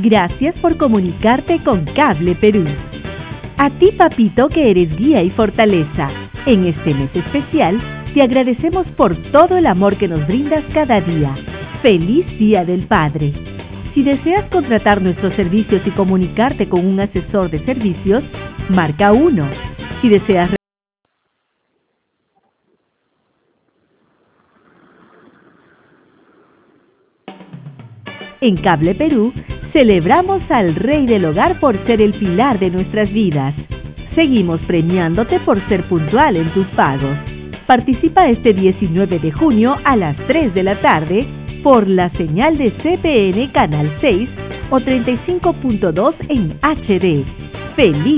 Gracias por comunicarte con Cable Perú. A ti, papito, que eres guía y fortaleza. En este mes especial, te agradecemos por todo el amor que nos brindas cada día. ¡Feliz Día del Padre! Si deseas contratar nuestros servicios y comunicarte con un asesor de servicios, marca 1. Si deseas En Cable Perú, celebramos al Rey del Hogar por ser el pilar de nuestras vidas. Seguimos premiándote por ser puntual en tus pagos. Participa este 19 de junio a las 3 de la tarde por la señal de CPN Canal 6 o 35.2 en HD. ¡Feliz!